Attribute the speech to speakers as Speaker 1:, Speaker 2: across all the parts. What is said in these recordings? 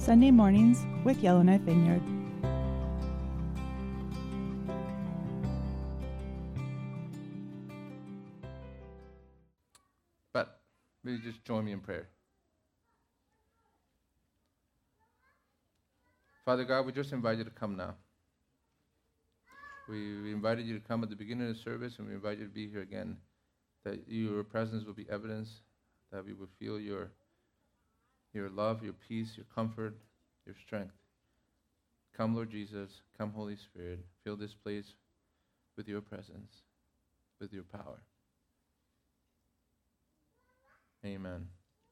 Speaker 1: Sunday mornings with Yellowknife Vineyard.
Speaker 2: But will you just join me in prayer? Father God, we just invite you to come now. We invited you to come at the beginning of the service, and we invite you to be here again, that your presence will be evidence, that we will feel your love, your peace, your comfort, your strength. Come, Lord Jesus. Come, Holy Spirit. Fill this place with your presence, with your power. Amen.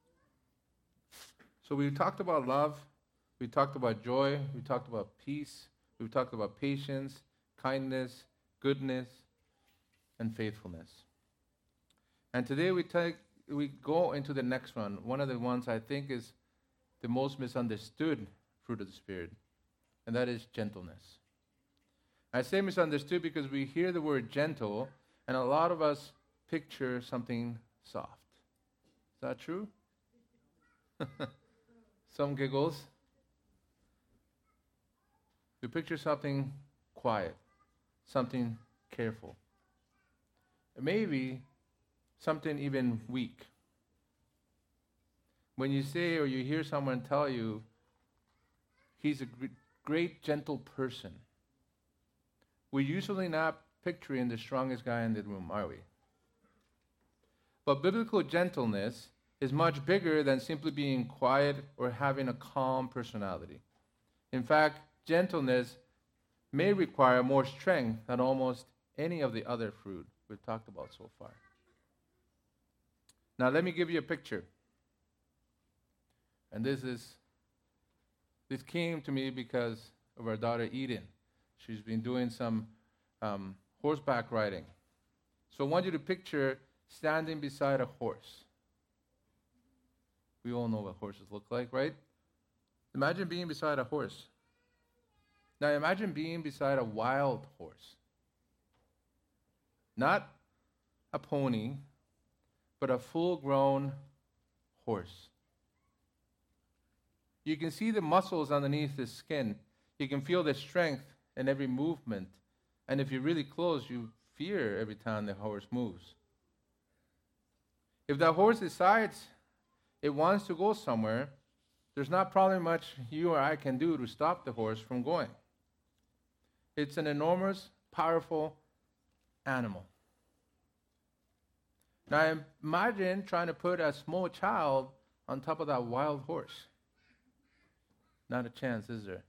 Speaker 2: So we talked about love. We talked about joy. We talked about peace. We talked about patience, kindness, goodness, and faithfulness. And today we go into the next one of the ones I think is the most misunderstood fruit of the Spirit, and that is gentleness. I say misunderstood because we hear the word gentle, and a lot of us picture something soft. Is that true? Some giggles. We picture something quiet, something careful, and maybe something even weak. When you say or you hear someone tell you, he's a great, gentle person, we're usually not picturing the strongest guy in the room, are we? But biblical gentleness is much bigger than simply being quiet or having a calm personality. In fact, gentleness may require more strength than almost any of the other fruit we've talked about so far. Now, let me give you a picture. And this came to me because of our daughter Eden. She's been doing some horseback riding. So I want you to picture standing beside a horse. We all know what horses look like, right? Imagine being beside a horse. Now imagine being beside a wild horse. Not a pony, but a full-grown horse. You can see the muscles underneath the skin. You can feel the strength in every movement. And if you're really close, you fear every time the horse moves. If the horse decides it wants to go somewhere, there's not probably much you or I can do to stop the horse from going. It's an enormous, powerful animal. Now imagine trying to put a small child on top of that wild horse. Not a chance, is there?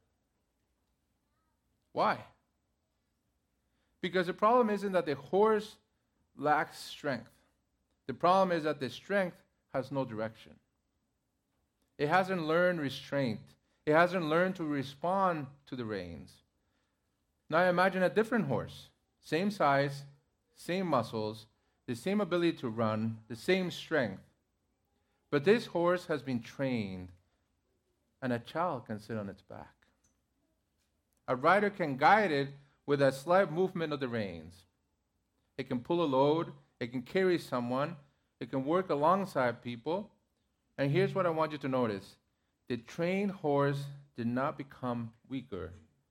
Speaker 2: Why? Because the problem isn't that the horse lacks strength. The problem is that the strength has no direction. It hasn't learned restraint. It hasn't learned to respond to the reins. Now imagine a different horse. Same size, same muscles, the same ability to run, the same strength. But this horse has been trained, and a child can sit on its back. A rider can guide it with a slight movement of the reins. It can pull a load, it can carry someone, it can work alongside people. And here's what I want you to notice. The trained horse did not become weaker.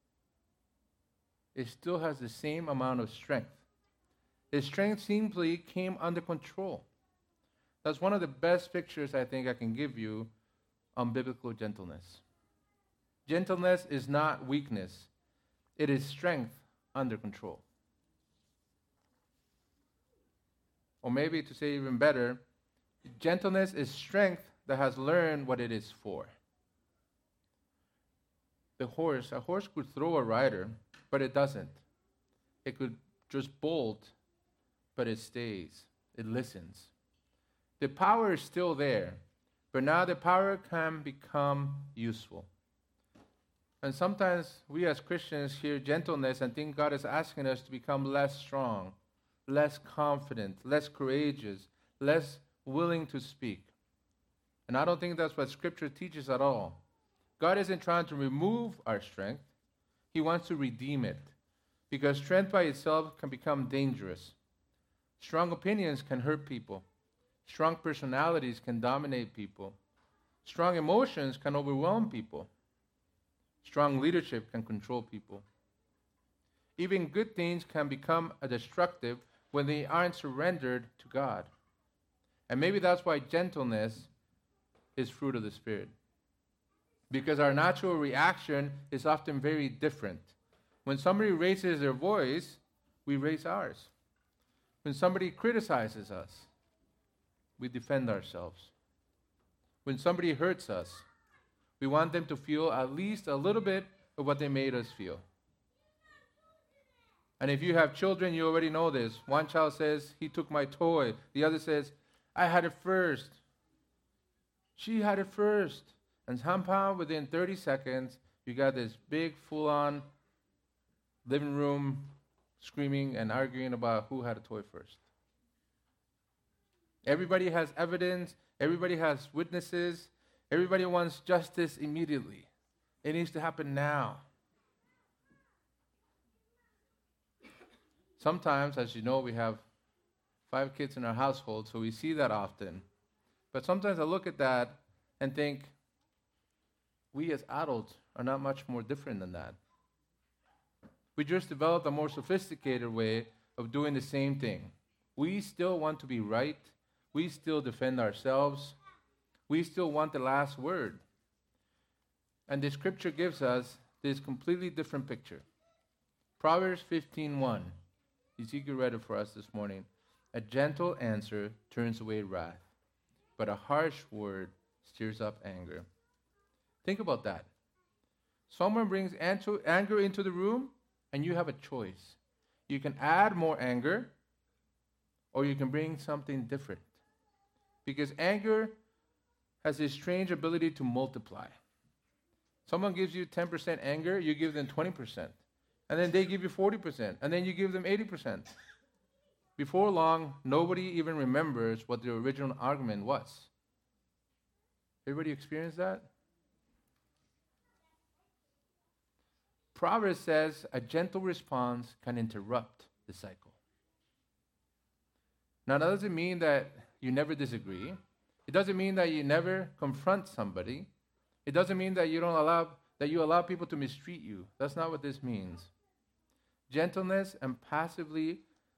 Speaker 2: It still has the same amount of strength. Its strength simply came under control. That's one of the best pictures I think I can give you on biblical gentleness. Gentleness is not weakness. It is strength under control. Or maybe to say even better, gentleness is strength that has learned what it is for. A horse could throw a rider, but it doesn't. It could just bolt, but it stays. It listens. The power is still there, but now the power can become useful. And sometimes we as Christians hear gentleness and think God is asking us to become less strong, less confident, less courageous, less willing to speak. And I don't think that's what Scripture teaches at all. God isn't trying to remove our strength. He wants to redeem it. Because strength by itself can become dangerous. Strong opinions can hurt people. Strong personalities can dominate people. Strong emotions can overwhelm people. Strong leadership can control people. Even good things can become destructive when they aren't surrendered to God. And maybe that's why gentleness is fruit of the Spirit. Because our natural reaction is often very different. When somebody raises their voice, we raise ours. When somebody criticizes us, we defend ourselves. When somebody hurts us, we want them to feel at least a little bit of what they made us feel. And if you have children, you already know this. One child says, he took my toy. The other says, I had it first. She had it first. And somehow, within 30 seconds, you got this big, full-on living room screaming and arguing about who had a toy first. Everybody has evidence. Everybody has witnesses. Everybody wants justice immediately. It needs to happen now. Sometimes, as you know, we have 5 kids in our household, so we see that often. But sometimes I look at that and think, we as adults are not much more different than that. We just developed a more sophisticated way of doing the same thing. We still want to be right. We still defend ourselves. We still want the last word. And the scripture gives us this completely different picture. Proverbs 15:1. Ezekiel read it for us this morning. A gentle answer turns away wrath, but a harsh word stirs up anger. Think about that. Someone brings anger into the room, and you have a choice. You can add more anger, or you can bring something different. Because anger has this strange ability to multiply. Someone gives you 10% anger, you give them 20%. And then they give you 40%, and then you give them 80%. Before long, nobody even remembers what the original argument was. Everybody experienced that? Proverbs says a gentle response can interrupt the cycle. Now, that doesn't mean that you never disagree. It doesn't mean that you never confront somebody. It doesn't mean that you allow people to mistreat you. That's not what this means. Gentleness and passivity,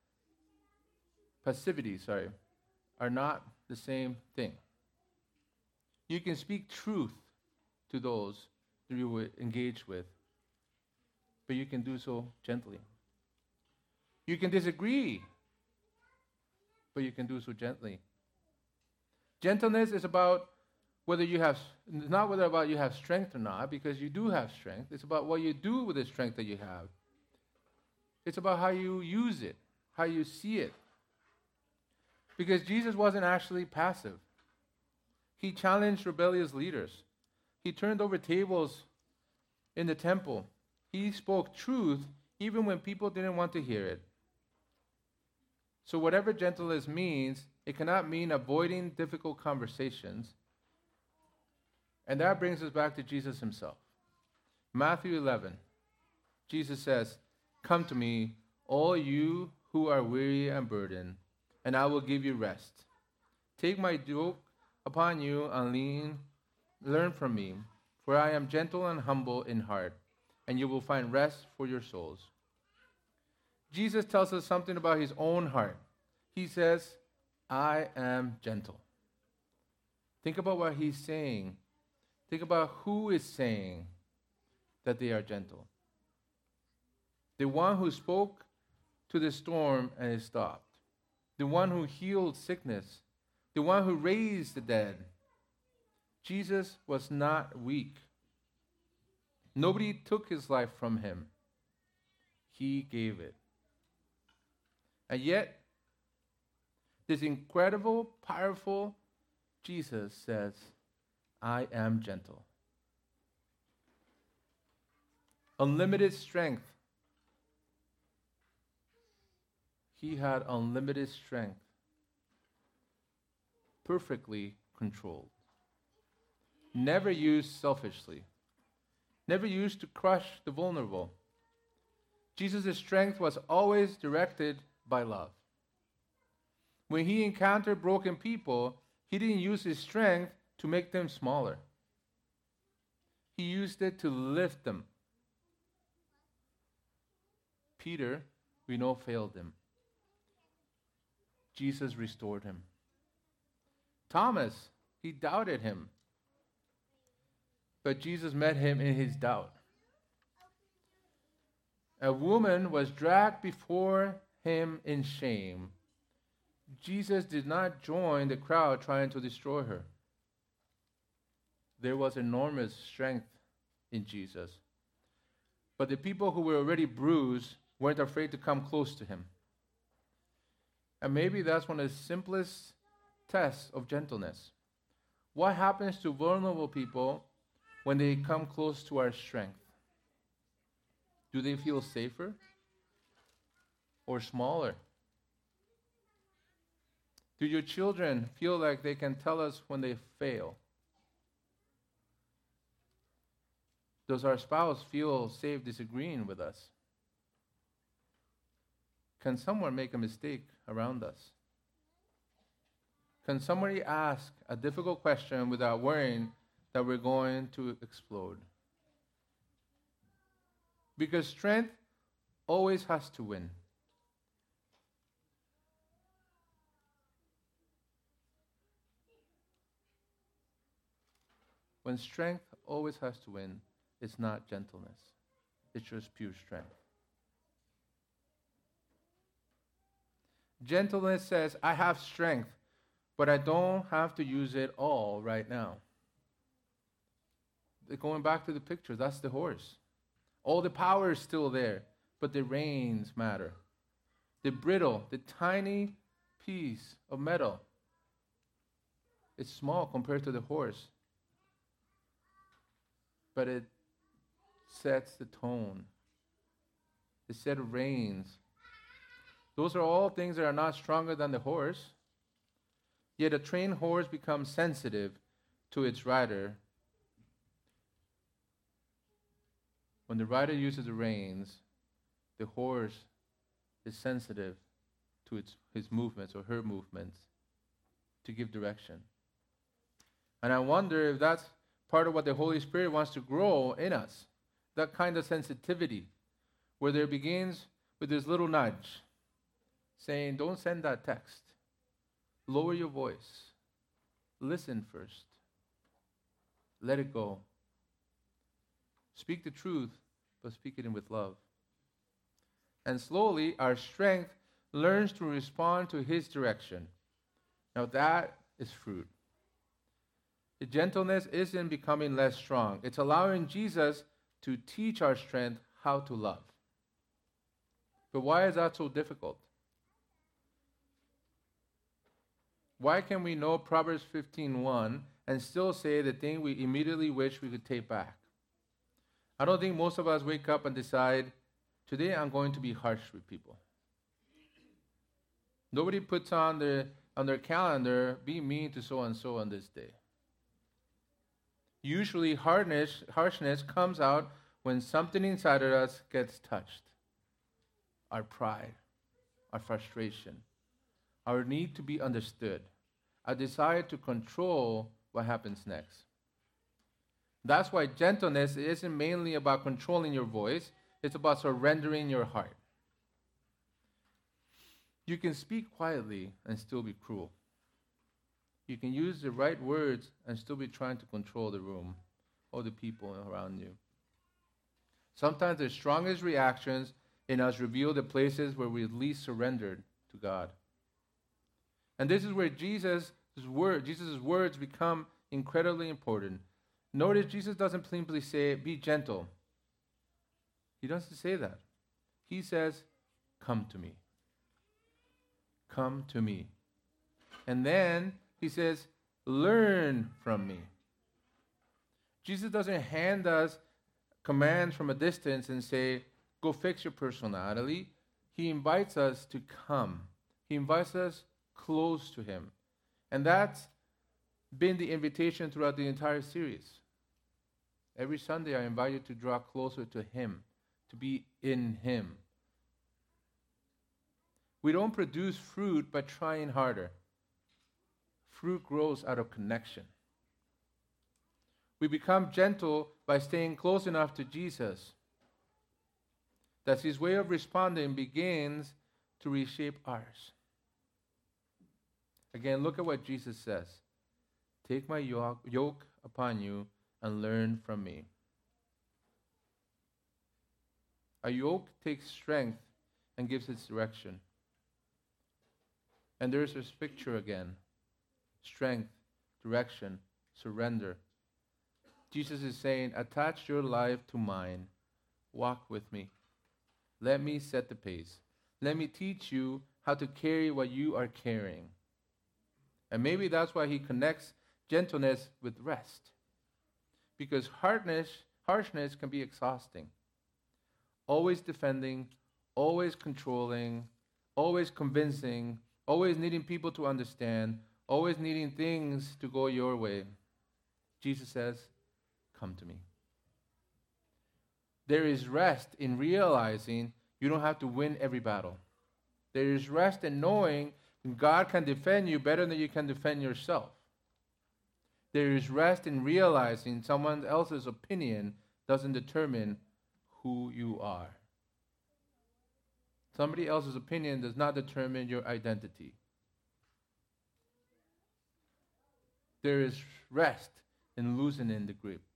Speaker 2: are not the same thing. You can speak truth to those that you would engage with, but you can do so gently. You can disagree, but you can do so gently. Gentleness is about not whether about you have strength or not, because you do have strength. It's about what you do with the strength that you have. It's about how you use it, how you see it. Because Jesus wasn't actually passive. He challenged rebellious leaders. He turned over tables in the temple. He spoke truth even when people didn't want to hear it. So whatever gentleness means, it cannot mean avoiding difficult conversations. And that brings us back to Jesus himself. Matthew 11, Jesus says, "Come to me, all you who are weary and burdened, and I will give you rest. Take my yoke upon you and learn from me, for I am gentle and humble in heart, and you will find rest for your souls." Jesus tells us something about his own heart. He says, I am gentle. Think about what he's saying. Think about who is saying that they are gentle. The one who spoke to the storm and it stopped. The one who healed sickness. The one who raised the dead. Jesus was not weak. Nobody took his life from him. He gave it. And yet, this incredible, powerful Jesus says, I am gentle. Unlimited strength. He had unlimited strength. Perfectly controlled. Never used selfishly. Never used to crush the vulnerable. Jesus' strength was always directed by love. When he encountered broken people, he didn't use his strength to make them smaller. He used it to lift them. Peter, we know, failed him. Jesus restored him. Thomas, he doubted him. But Jesus met him in his doubt. A woman was dragged before him in shame. Jesus did not join the crowd trying to destroy her. There was enormous strength in Jesus. But the people who were already bruised weren't afraid to come close to him. And maybe that's one of the simplest tests of gentleness. What happens to vulnerable people when they come close to our strength? Do they feel safer or smaller? Do your children feel like they can tell us when they fail? Does our spouse feel safe disagreeing with us? Can someone make a mistake around us? Can somebody ask a difficult question without worrying that we're going to explode? Because strength always has to win. When strength always has to win, it's not gentleness. It's just pure strength. Gentleness says, I have strength, but I don't have to use it all right now. Going back to the picture, that's the horse. All the power is still there, but the reins matter. The bridle, the tiny piece of metal, it's small compared to the horse, but it sets the tone. It sets reins. Those are all things that are not stronger than the horse. Yet a trained horse becomes sensitive to its rider. When the rider uses the reins, the horse is sensitive to his movements or her movements to give direction. And I wonder if that's part of what the Holy Spirit wants to grow in us. That kind of sensitivity, where there begins with this little nudge saying, don't send that text. Lower your voice. Listen first. Let it go. Speak the truth, but speak it in with love. And slowly, our strength learns to respond to his direction. Now that is fruit. The gentleness isn't becoming less strong. It's allowing Jesus to teach our strength how to love. But why is that so difficult? Why can we know Proverbs 15:1 and still say the thing we immediately wish we could take back? I don't think most of us wake up and decide, today I'm going to be harsh with people. Nobody puts on their calendar, be mean to so-and-so on this day. Usually harshness comes out when something inside of us gets touched. Our pride, our frustration, our need to be understood, our desire to control what happens next. That's why gentleness isn't mainly about controlling your voice, it's about surrendering your heart. You can speak quietly and still be cruel. You can use the right words and still be trying to control the room or the people around you. Sometimes the strongest reactions in us reveal the places where we least surrendered to God. And this is where Jesus' words become incredibly important. Notice Jesus doesn't simply say, be gentle. He doesn't say that. He says, come to me. Come to me. And then he says, learn from me. Jesus doesn't hand us commands from a distance and say, go fix your personality. He invites us to come. He invites us close to him. And that's been the invitation throughout the entire series. Every Sunday I invite you to draw closer to him, to be in him. We don't produce fruit by trying harder. Fruit grows out of connection. We become gentle by staying close enough to Jesus. That his way of responding begins to reshape ours. Again, look at what Jesus says. Take my yoke upon you and learn from me. A yoke takes strength and gives its direction. And there's this picture again. Strength, direction, surrender. Jesus is saying, attach your life to mine. Walk with me. Let me set the pace. Let me teach you how to carry what you are carrying. And maybe that's why he connects gentleness with rest. Because harshness can be exhausting. Always defending, always controlling, always convincing, always needing people to understand, always needing things to go your way. Jesus says, come to me. There is rest in realizing you don't have to win every battle. There is rest in knowing God can defend you better than you can defend yourself. There is rest in realizing someone else's opinion doesn't determine who you are. Somebody else's opinion does not determine your identity. There is rest in loosening the grip.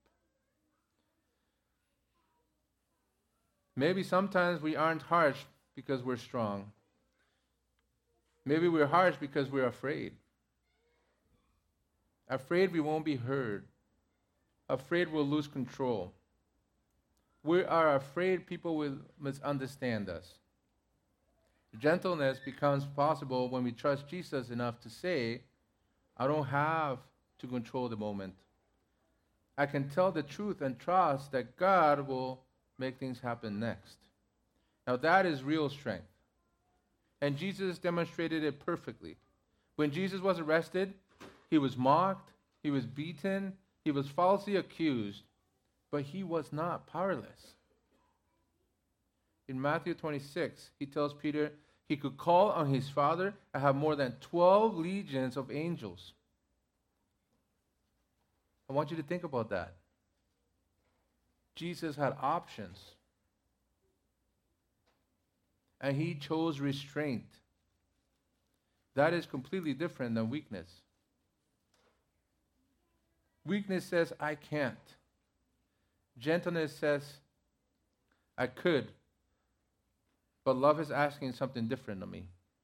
Speaker 2: Maybe sometimes we aren't harsh because we're strong. Maybe we're harsh because we're afraid. Afraid we won't be heard. Afraid we'll lose control. We are afraid people will misunderstand us. Gentleness becomes possible when we trust Jesus enough to say, I don't have to control the moment. I can tell the truth and trust that God will make things happen next. Now that is real strength. And Jesus demonstrated it perfectly. When Jesus was arrested, he was mocked, he was beaten, he was falsely accused, but he was not powerless. In Matthew 26, he tells Peter he could call on his Father and have more than 12 legions of angels. I want you to think about that. Jesus had options. And he chose restraint. That is completely different than weakness. Weakness says, I can't. Gentleness says, I could. But love is asking something different of me.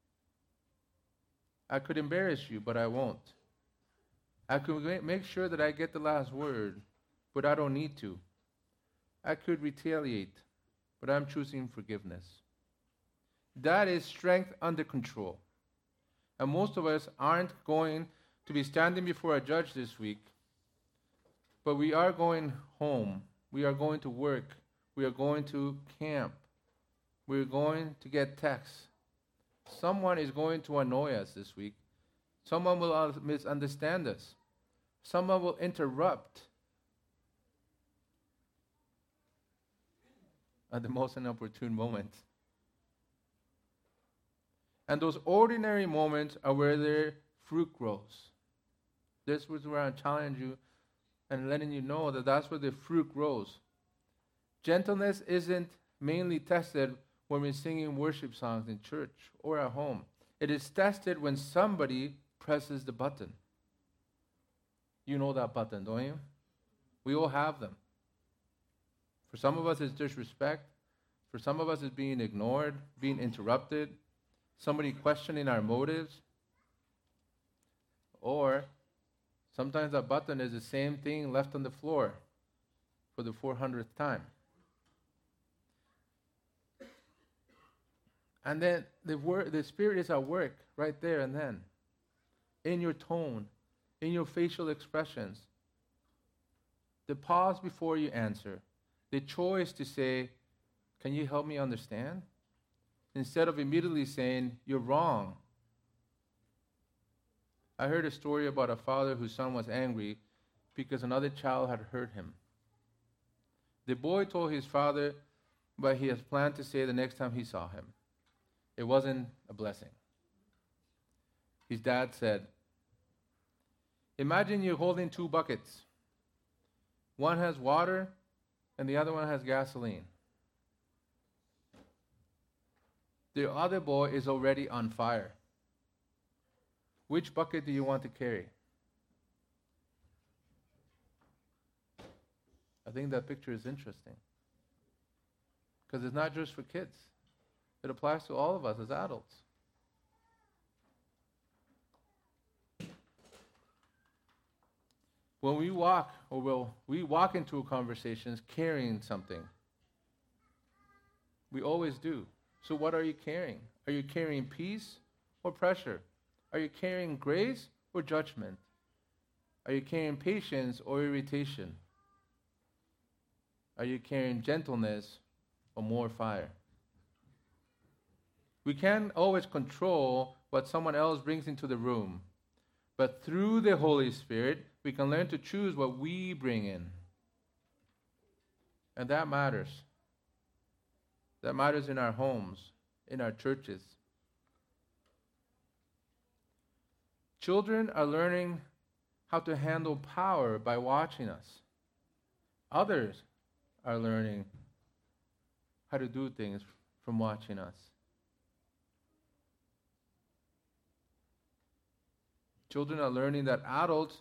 Speaker 2: I could embarrass you, but I won't. I could make sure that I get the last word, but I don't need to. I could retaliate, but I'm choosing forgiveness. That is strength under control. And most of us aren't going to be standing before a judge this week, but we are going home. We are going to work. We are going to camp. We're going to get texts. Someone is going to annoy us this week. Someone will misunderstand us. Someone will interrupt at the most inopportune moment. And those ordinary moments are where their fruit grows. This was where I challenge you and letting you know that that's where the fruit grows. Gentleness isn't mainly tested when we're singing worship songs in church or at home. It is tested when somebody presses the button. You know that button, don't you? We all have them. For some of us, it's disrespect. For some of us, it's being ignored, being interrupted, somebody questioning our motives. Or sometimes that button is the same thing left on the floor for the 400th time. And then the Spirit is at work right there and then. In your tone, in your facial expressions. The pause before you answer. The choice to say, can you help me understand? Instead of immediately saying, you're wrong. I heard a story about a father whose son was angry because another child had hurt him. The boy told his father what he had planned to say the next time he saw him. It wasn't a blessing. His dad said, imagine you're holding two buckets. One has water and the other one has gasoline. The other boy is already on fire. Which bucket do you want to carry? I think that picture is interesting. Because it's not just for kids. It applies to all of us as adults. When we walk, we walk into conversations carrying something. We always do. So what are you carrying? Are you carrying peace or pressure? Are you carrying grace or judgment? Are you carrying patience or irritation? Are you carrying gentleness or more fire? We can't always control what someone else brings into the room, but through the Holy Spirit, we can learn to choose what we bring in. And that matters. That matters in our homes, in our churches. Children are learning how to handle power by watching us. Others are learning how to do things from watching us. Children are learning that adults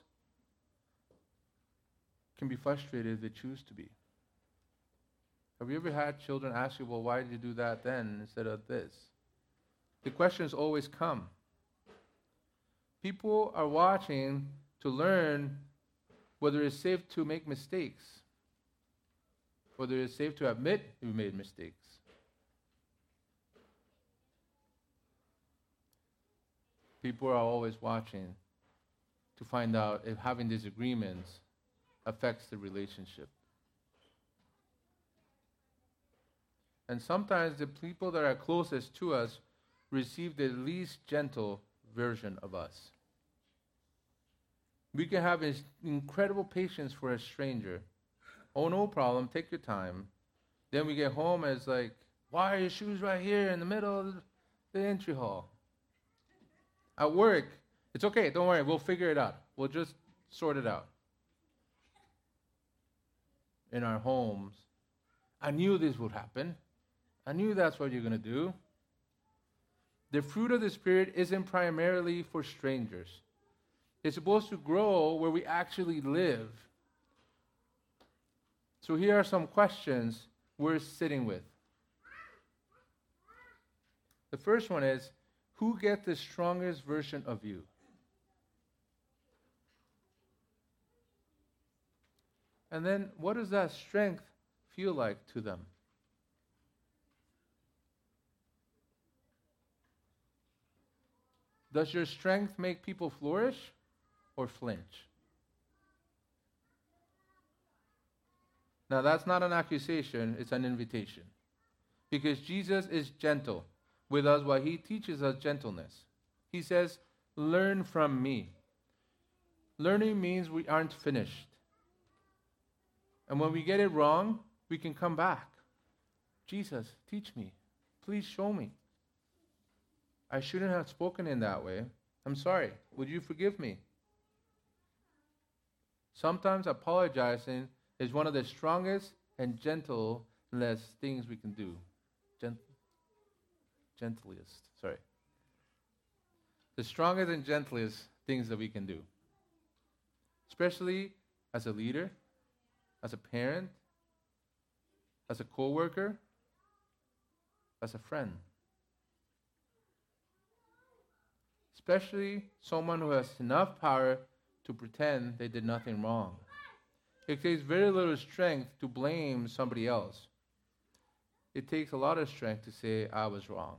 Speaker 2: can be frustrated if they choose to be. Have you ever had children ask you, well, why did you do that then instead of this? The questions always come. People are watching to learn whether it's safe to make mistakes, whether it's safe to admit we made mistakes. People are always watching to find out if having disagreements affects the relationship. And sometimes the people that are closest to us receive the least gentle version of us. We can have this incredible patience for a stranger. Oh, no problem, take your time. Then we get home and it's like, why are your shoes right here in the middle of the entry hall? At work, it's okay, don't worry, we'll figure it out. We'll just sort it out. In our homes, I knew this would happen. I knew that's what you're going to do. The fruit of the Spirit isn't primarily for strangers. It's supposed to grow where we actually live. So here are some questions we're sitting with. The first one is, who gets the strongest version of you? And then, what does that strength feel like to them? Does your strength make people flourish or flinch? Now, that's not an accusation, it's an invitation. Because Jesus is gentle with us while he teaches us gentleness. He says, learn from me. Learning means we aren't finished. And when we get it wrong, we can come back. Jesus, teach me. Please show me. I shouldn't have spoken in that way. I'm sorry. Would you forgive me? Sometimes apologizing is one of the strongest and gentlest things we can do. Gentlest. The strongest and gentlest things that we can do. Especially as a leader, as a parent, as a co-worker, as a friend. Especially someone who has enough power to pretend they did nothing wrong. It takes very little strength to blame somebody else. It takes a lot of strength to say, I was wrong.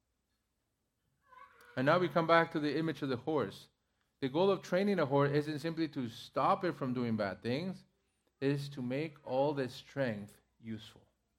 Speaker 2: And now we come back to the image of the horse. The goal of training a horse isn't simply to stop it from doing bad things. It is to make all this strength useful.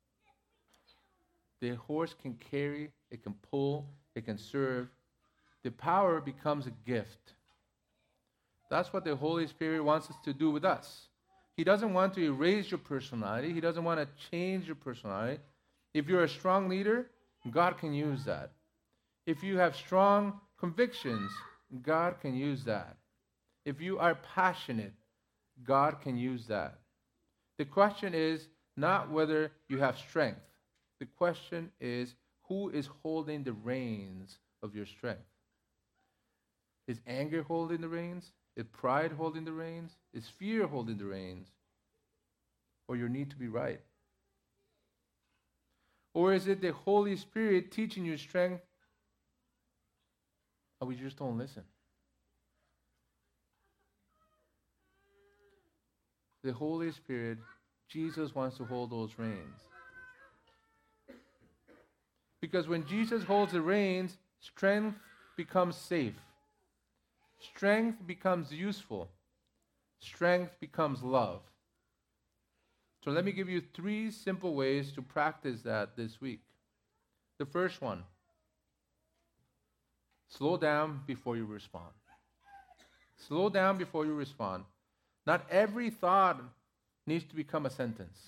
Speaker 2: The horse can carry, it can pull, it can serve. The power becomes a gift. That's what the Holy Spirit wants us to do with us. He doesn't want to erase your personality. He doesn't want to change your personality. If you're a strong leader, God can use that. If you have strong convictions, God can use that. If you are passionate, God can use that. The question is not whether you have strength. The question is who is holding the reins of your strength. Is anger holding the reins? Is pride holding the reins? Is fear holding the reins? Or your need to be right? Or is it the Holy Spirit teaching you strength and we just don't listen? The Holy Spirit, Jesus wants to hold those reins. Because when Jesus holds the reins, strength becomes safe. Strength becomes useful. Strength becomes love. So let me give you 3 simple ways to practice that this week. The first one, slow down before you respond. Slow down before you respond. Not every thought needs to become a sentence.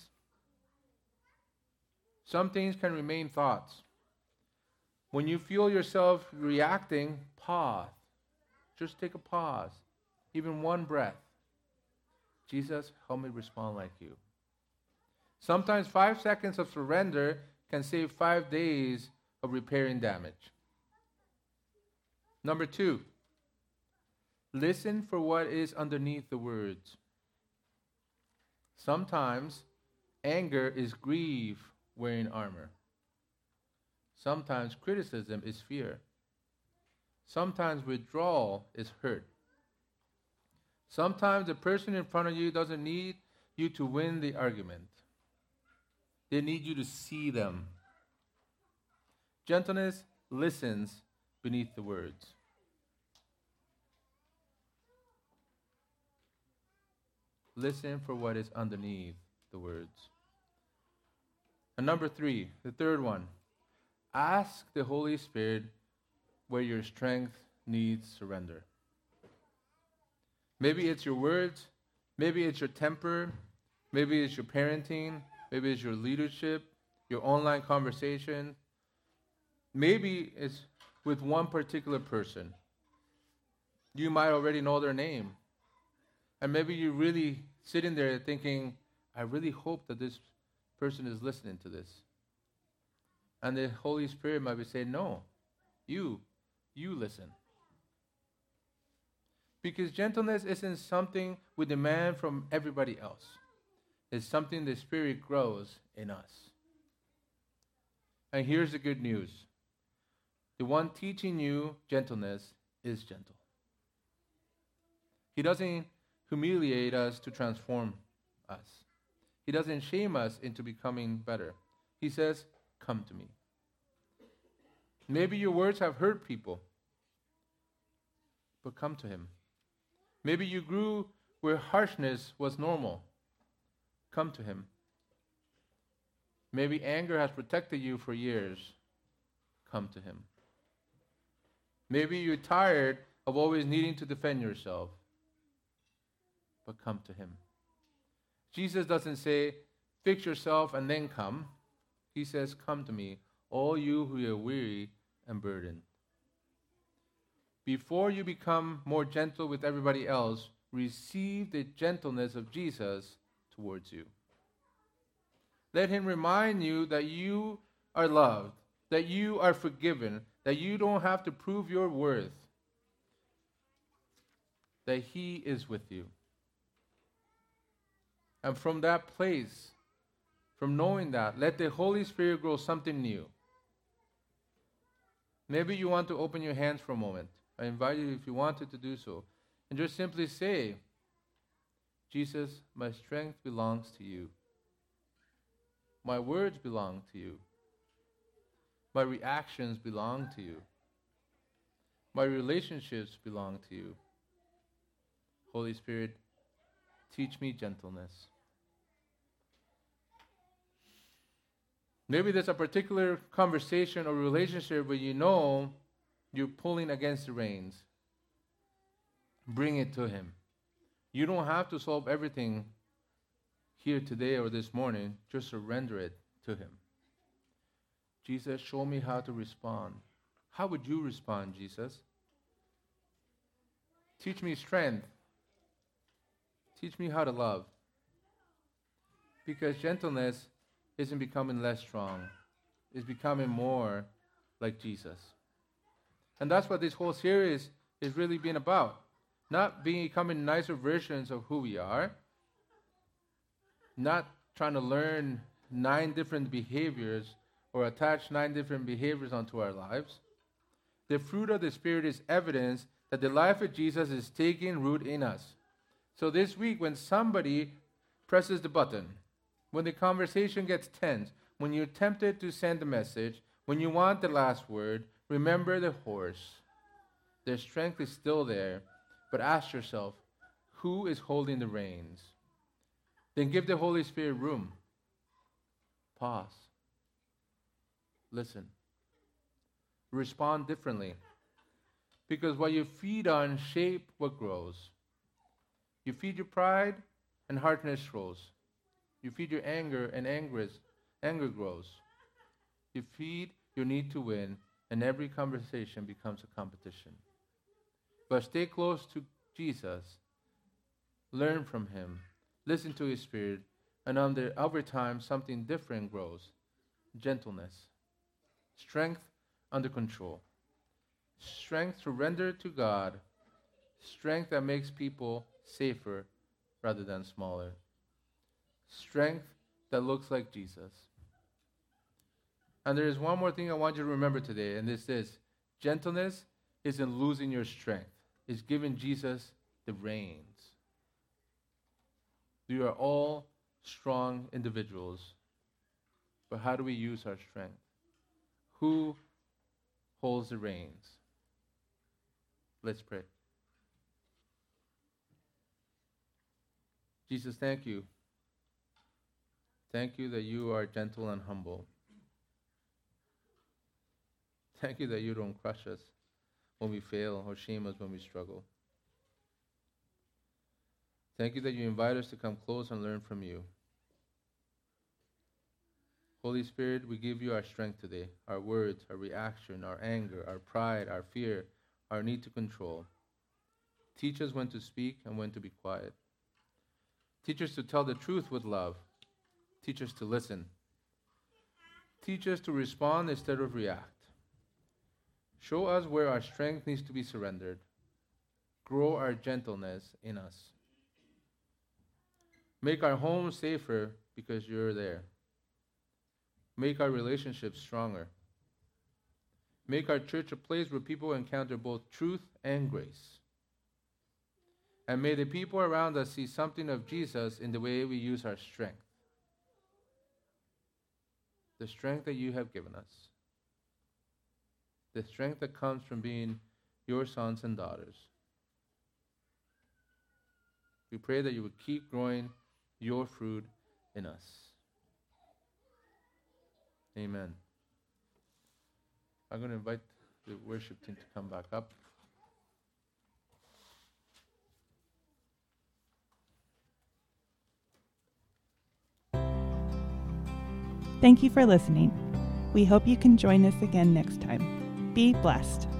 Speaker 2: Some things can remain thoughts. When you feel yourself reacting, pause. Just take a pause. Even one breath. Jesus, help me respond like you. Sometimes 5 seconds of surrender can save 5 days of repairing damage. Number 2, listen for what is underneath the words. Sometimes anger is grief wearing armor. Sometimes criticism is fear. Sometimes withdrawal is hurt. Sometimes the person in front of you doesn't need you to win the argument. They need you to see them. Gentleness listens beneath the words. Listen for what is underneath the words. And number 3, the third one, ask the Holy Spirit where your strength needs surrender. Maybe it's your words, maybe it's your temper, maybe it's your parenting, maybe it's your leadership, your online conversation. Maybe it's with one particular person. You might already know their name. And maybe you're really sitting there thinking, I really hope that this person is listening to this. And the Holy Spirit might be saying, no, you listen. Because gentleness isn't something we demand from everybody else. It's something the Spirit grows in us. And here's the good news. The one teaching you gentleness is gentle. He doesn't humiliate us to transform us. He doesn't shame us into becoming better. He says, come to me. Maybe your words have hurt people, but come to him. Maybe you grew where harshness was normal. Come to him. Maybe anger has protected you for years. Come to him. Maybe you're tired of always needing to defend yourself. But come to him. Jesus doesn't say, fix yourself and then come. He says, come to me, all you who are weary and burdened. Before you become more gentle with everybody else, receive the gentleness of Jesus towards you. Let him remind you that you are loved, that you are forgiven, that you don't have to prove your worth, that he is with you. And from that place, from knowing that, let the Holy Spirit grow something new. Maybe you want to open your hands for a moment. I invite you, if you wanted, to do so. And just simply say, Jesus, my strength belongs to you. My words belong to you. My reactions belong to you. My relationships belong to you. Holy Spirit, teach me gentleness. Maybe there's a particular conversation or relationship where you know you're pulling against the reins. Bring it to him. You don't have to solve everything here today or this morning. Just surrender it to him. Jesus, show me how to respond. How would you respond, Jesus? Teach me strength. Teach me how to love. Because gentleness isn't becoming less strong. It's becoming more like Jesus. And that's what this whole series is really being about. Not becoming nicer versions of who we are. Not trying to learn 9 different behaviors or attach 9 different behaviors onto our lives. The fruit of the Spirit is evidence that the life of Jesus is taking root in us. So this week, when somebody presses the button, when the conversation gets tense, when you're tempted to send a message, when you want the last word, remember the horse. Their strength is still there, but ask yourself, who is holding the reins? Then give the Holy Spirit room. Pause. Listen. Respond differently. Because what you feed on shape what grows. You feed your pride, and hardness grows. You feed your anger, and anger grows. You feed your need to win, and every conversation becomes a competition. But stay close to Jesus. Learn from him. Listen to his Spirit. And over time, something different grows. Gentleness. Strength under control. Strength surrendered to God. Strength that makes people safer rather than smaller. Strength that looks like Jesus. And there is one more thing I want you to remember today, and this is, gentleness isn't losing your strength. It's giving Jesus the reins. We are all strong individuals, but how do we use our strength? Who holds the reins? Let's pray. Jesus, thank you. Thank you that you are gentle and humble. Thank you that you don't crush us when we fail or shame us when we struggle. Thank you that you invite us to come close and learn from you. Holy Spirit, we give you our strength today, our words, our reaction, our anger, our pride, our fear, our need to control. Teach us when to speak and when to be quiet. Teach us to tell the truth with love. Teach us to listen. Teach us to respond instead of react. Show us where our strength needs to be surrendered. Grow our gentleness in us. Make our home safer because you're there. Make our relationships stronger. Make our church a place where people encounter both truth and grace. And may the people around us see something of Jesus in the way we use our strength. The strength that you have given us. The strength that comes from being your sons and daughters. We pray that you would keep growing your fruit in us. Amen. I'm going to invite the worship team to come back up.
Speaker 1: Thank you for listening. We hope you can join us again next time. Be blessed.